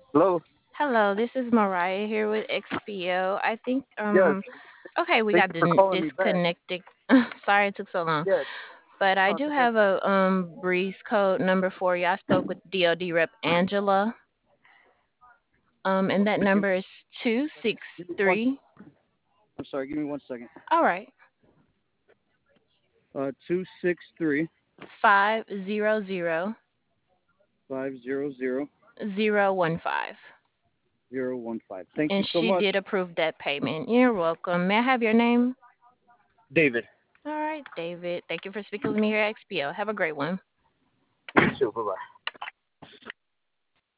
Hello. Hello, this is Mariah here with XPO. I think Yes. okay, we Thank got you for calling me back. disconnected. Sorry it took so long. Yes. But I No, it's do okay. have a breeze code number for you. I spoke with DoD Rep Angela. And that Give number is two six me one. three. I'm sorry. Give me 1 second. All right. 263 500 500 015. 015. Thank you And so she much. did approve that payment. You're welcome. May I have your name? David. All right, David. Thank you for speaking with me here at XPO. Have a great one. You too. Bye bye.